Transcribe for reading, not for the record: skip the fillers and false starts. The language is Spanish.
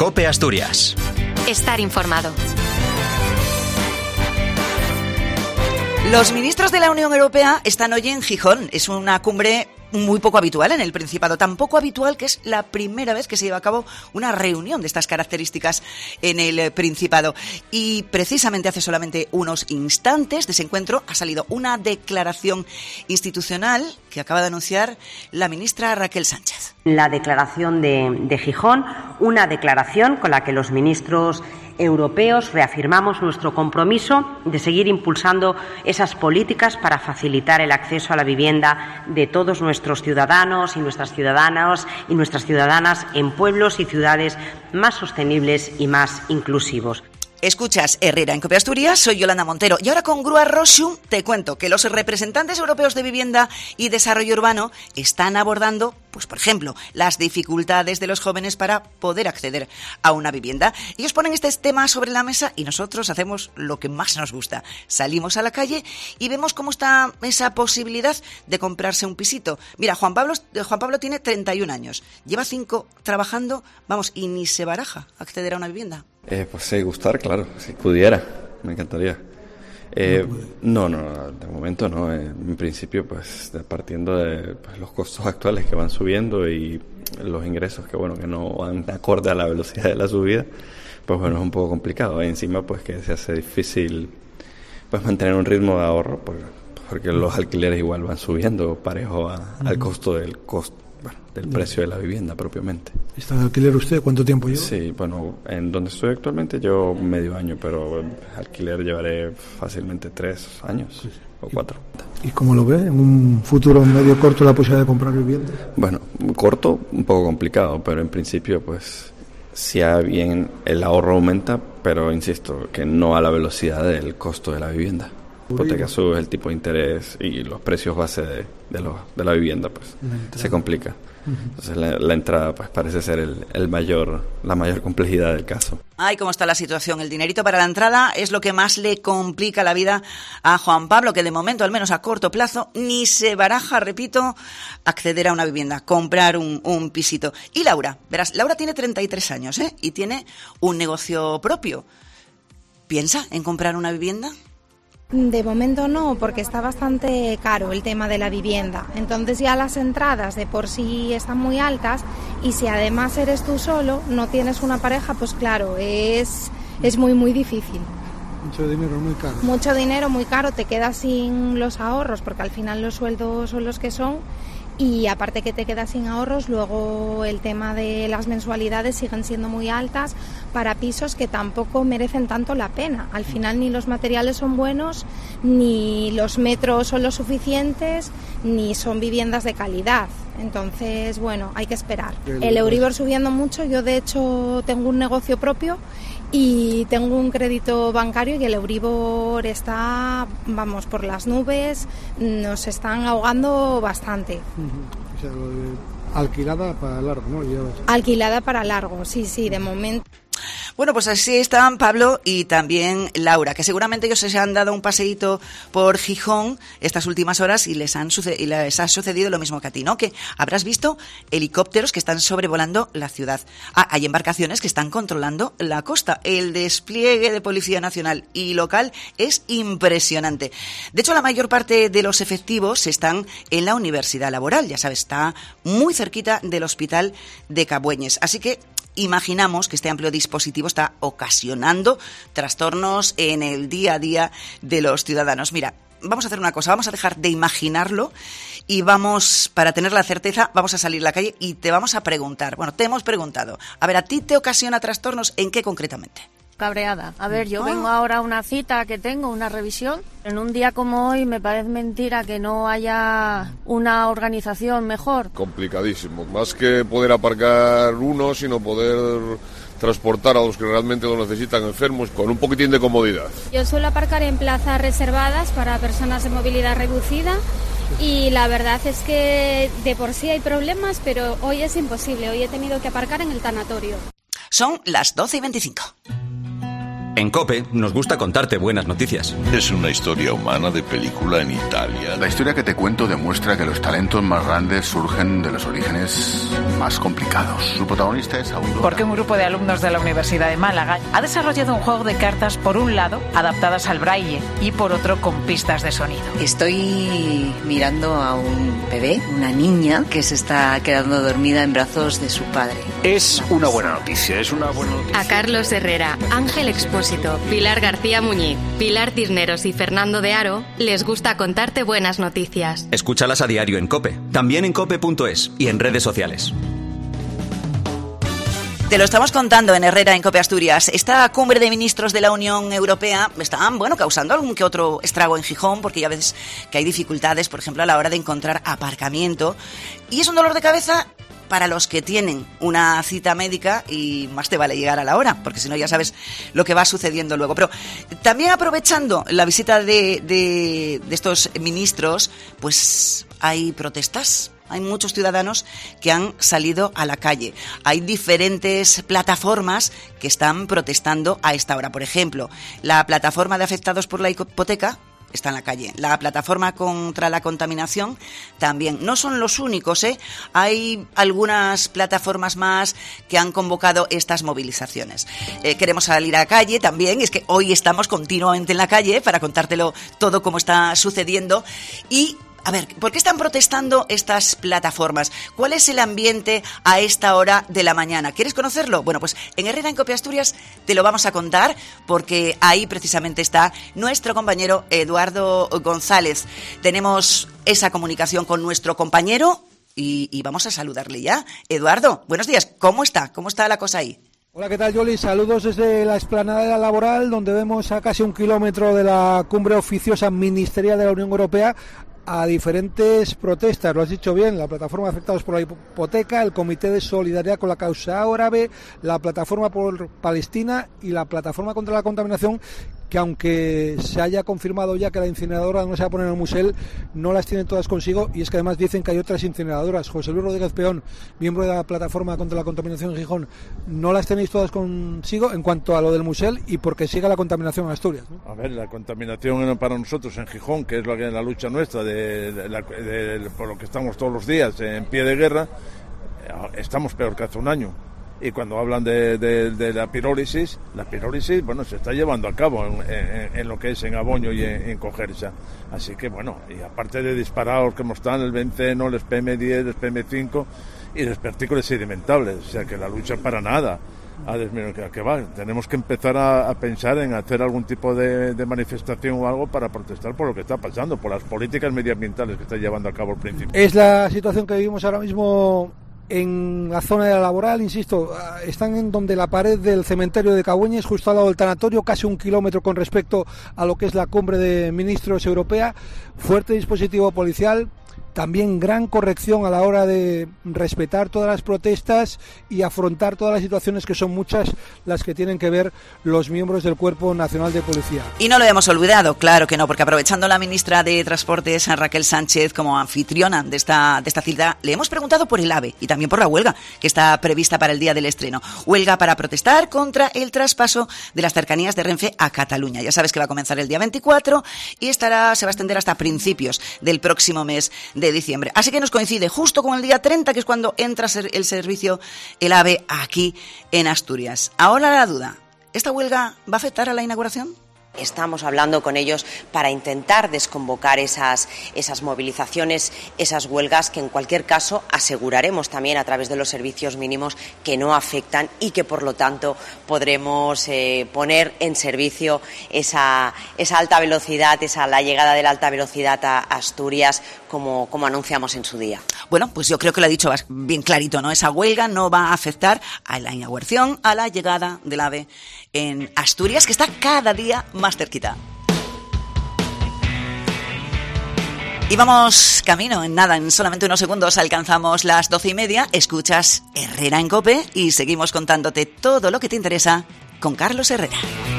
COPE Asturias. Estar informado. Los ministros de la Unión Europea están hoy en Gijón. Es una cumbre muy poco habitual en el Principado, tan poco habitual que es la primera vez que se lleva a cabo una reunión de estas características en el Principado. Y precisamente hace solamente unos instantes de ese encuentro ha salido una declaración institucional que acaba de anunciar la ministra Raquel Sánchez. La declaración de Gijón, una declaración con la que los ministros europeos reafirmamos nuestro compromiso de seguir impulsando esas políticas para facilitar el acceso a la vivienda de todos nuestros ciudadanos y nuestras ciudadanas en pueblos y ciudades más sostenibles y más inclusivos. Escuchas Herrera en COPE Asturias, soy Yolanda Montero y ahora con Grúa Roxu te cuento que los representantes europeos de vivienda y desarrollo urbano están abordando, pues por ejemplo, las dificultades de los jóvenes para poder acceder a una vivienda. Ellos ponen este tema sobre la mesa y nosotros hacemos lo que más nos gusta. Salimos a la calle y vemos cómo está esa posibilidad de comprarse un pisito. Mira, Juan Pablo tiene 31 años, lleva 5 trabajando, y ni se baraja acceder a una vivienda. Pues sí, gustar, claro, si pudiera, me encantaría. No, de momento no. En principio, pues partiendo de los costos actuales que van subiendo y los ingresos que no van acorde a la velocidad de la subida, pues es un poco complicado. Y encima, pues que se hace difícil pues mantener un ritmo de ahorro, porque los alquileres igual van subiendo parejo al costo del precio de la vivienda propiamente. ¿Está de alquiler usted? ¿Cuánto tiempo lleva? Sí, en donde estoy actualmente yo medio año, pero alquiler llevaré fácilmente 3 años o 4. ¿Y cómo lo ve? ¿En un futuro medio corto la posibilidad de comprar vivienda? Corto, un poco complicado, pero en principio pues si bien el ahorro aumenta, pero insisto, que no a la velocidad del costo de la vivienda. Hipoteca sube, el tipo de interés y los precios base de la vivienda, pues se complica. Entonces la entrada pues parece ser la mayor complejidad del caso. Ay, cómo está la situación. El dinerito para la entrada es lo que más le complica la vida a Juan Pablo, que de momento, al menos a corto plazo, ni se baraja, repito, acceder a una vivienda, comprar un pisito. Y Laura, verás, Laura tiene 33 años, y tiene un negocio propio. ¿Piensa en comprar una vivienda? De momento no, porque está bastante caro el tema de la vivienda. Entonces ya las entradas de por sí están muy altas y si además eres tú solo, no tienes una pareja, pues claro, es muy muy difícil. Mucho dinero muy caro. Mucho dinero muy caro, te quedas sin los ahorros porque al final los sueldos son los que son. Y aparte que te quedas sin ahorros, luego el tema de las mensualidades siguen siendo muy altas para pisos que tampoco merecen tanto la pena. Al final ni los materiales son buenos, ni los metros son lo suficientes, ni son viviendas de calidad. Entonces, hay que esperar. El Euribor subiendo mucho, yo de hecho tengo un negocio propio y tengo un crédito bancario y el Euribor está, por las nubes, nos están ahogando bastante. O sea, alquilada para largo, ¿no? Alquilada para largo, sí, de momento. Bueno, pues así están Pablo y también Laura, que seguramente ellos se han dado un paseíto por Gijón estas últimas horas y les ha sucedido lo mismo que a ti, ¿no? Que habrás visto helicópteros que están sobrevolando la ciudad. Hay embarcaciones que están controlando la costa. El despliegue de Policía Nacional y local es impresionante. De hecho, la mayor parte de los efectivos están en la Universidad Laboral, ya sabes, está muy cerquita del Hospital de Cabueñes. Así que imaginamos que este amplio dispositivo está ocasionando trastornos en el día a día de los ciudadanos. Mira, vamos a hacer una cosa, vamos a dejar de imaginarlo y para tener la certeza, vamos a salir a la calle y te vamos a preguntar. Te hemos preguntado. A ver, ¿a ti te ocasiona trastornos? ¿En qué concretamente? Cabreada. A ver, yo vengo ahora a una cita que tengo, una revisión. En un día como hoy me parece mentira que no haya una organización mejor. Complicadísimo. Más que poder aparcar uno, sino poder transportar a los que realmente lo necesitan enfermos con un poquitín de comodidad. Yo suelo aparcar en plazas reservadas para personas de movilidad reducida y la verdad es que de por sí hay problemas, pero hoy es imposible. Hoy he tenido que aparcar en el tanatorio. Son las 12:25. En COPE nos gusta contarte buenas noticias. Es una historia humana de película en Italia. La historia que te cuento demuestra que los talentos más grandes surgen de los orígenes más complicados. Su protagonista es Aurora. Porque un grupo de alumnos de la Universidad de Málaga ha desarrollado un juego de cartas, por un lado, adaptadas al braille, y por otro, con pistas de sonido. Estoy mirando a un bebé, una niña, que se está quedando dormida en brazos de su padre. Es una buena noticia, A Carlos Herrera, Ángel Expósito, Pilar García Muñiz, Pilar Cisneros y Fernando de Aro les gusta contarte buenas noticias. Escúchalas a diario en COPE, también en cope.es y en redes sociales. Te lo estamos contando en Herrera, en COPE Asturias. Esta cumbre de ministros de la Unión Europea está, causando algún que otro estrago en Gijón, porque ya ves que hay dificultades, por ejemplo, a la hora de encontrar aparcamiento. Y es un dolor de cabeza para los que tienen una cita médica, y más te vale llegar a la hora, porque si no ya sabes lo que va sucediendo luego. Pero también aprovechando la visita de estos ministros, pues hay protestas. Hay muchos ciudadanos que han salido a la calle. Hay diferentes plataformas que están protestando a esta hora. Por ejemplo, la plataforma de afectados por la hipoteca está en la calle. La plataforma contra la contaminación también. No son los únicos, ¿eh? Hay algunas plataformas más que han convocado estas movilizaciones. Queremos salir a la calle también. Es que hoy estamos continuamente en la calle para contártelo todo cómo está sucediendo. Y a ver, ¿por qué están protestando estas plataformas? ¿Cuál es el ambiente a esta hora de la mañana? ¿Quieres conocerlo? Bueno, pues en Herrera, en COPE Asturias, te lo vamos a contar, porque ahí precisamente está nuestro compañero Eduardo González. Tenemos esa comunicación con nuestro compañero y vamos a saludarle ya. Eduardo, buenos días. ¿Cómo está? ¿Cómo está la cosa ahí? Hola, ¿qué tal, Yoli? Saludos desde la explanada laboral, donde vemos a casi 1 kilómetro de la cumbre oficiosa ministerial de la Unión Europea a diferentes protestas, lo has dicho bien, la plataforma de afectados por la hipoteca, el Comité de Solidaridad con la Causa Árabe, la plataforma por Palestina y la plataforma contra la contaminación, que aunque se haya confirmado ya que la incineradora no se va a poner en el Musel, no las tienen todas consigo, y es que además dicen que hay otras incineradoras. José Luis Rodríguez Peón, miembro de la plataforma contra la contaminación en Gijón, no las tenéis todas consigo en cuanto a lo del Musel y porque siga la contaminación en Asturias, ¿no? A ver, la contaminación para nosotros en Gijón, que es la lucha nuestra por lo que estamos todos los días en pie de guerra, estamos peor que hace un año. Y cuando hablan de la pirólisis, bueno, se está llevando a cabo en lo que es en Aboño y en Cogersa. Así que bueno, y aparte de disparados como están el benceno, el PM10, el PM5 y los partículas sedimentables, o sea que la lucha para nada que va. Tenemos que empezar a pensar en hacer algún tipo de manifestación o algo para protestar por lo que está pasando, por las políticas medioambientales que está llevando a cabo el principio. Es la situación que vivimos ahora mismo en la zona de la laboral, insisto, están en donde la pared del cementerio de Cagüeñes, justo al lado del tanatorio, casi 1 kilómetro con respecto a lo que es la cumbre de ministros europea. Fuerte dispositivo policial, también gran corrección a la hora de respetar todas las protestas y afrontar todas las situaciones, que son muchas las que tienen que ver los miembros del Cuerpo Nacional de Policía. Y no lo hemos olvidado, claro que no, porque aprovechando la ministra de Transportes, Raquel Sánchez, como anfitriona de esta cita, le hemos preguntado por el AVE y también por la huelga que está prevista para el día del estreno. Huelga para protestar contra el traspaso de las cercanías de Renfe a Cataluña. Ya sabes que va a comenzar el día 24 y se va a extender hasta principios del próximo mes de diciembre. Así que nos coincide justo con el día 30, que es cuando entra el servicio, el AVE, aquí en Asturias. Ahora la duda, ¿esta huelga va a afectar a la inauguración? Estamos hablando con ellos para intentar desconvocar esas movilizaciones, esas huelgas, que en cualquier caso aseguraremos también a través de los servicios mínimos que no afectan y que por lo tanto podremos poner en servicio esa alta velocidad, la llegada de la alta velocidad a Asturias como anunciamos en su día. Bueno, pues yo creo que lo ha dicho bien clarito, ¿no? Esa huelga no va a afectar a la inauguración, a la llegada del AVE en Asturias, que está cada día más cerquita. Y vamos camino, en solamente unos segundos alcanzamos las 12:30, escuchas Herrera en COPE y seguimos contándote todo lo que te interesa con Carlos Herrera.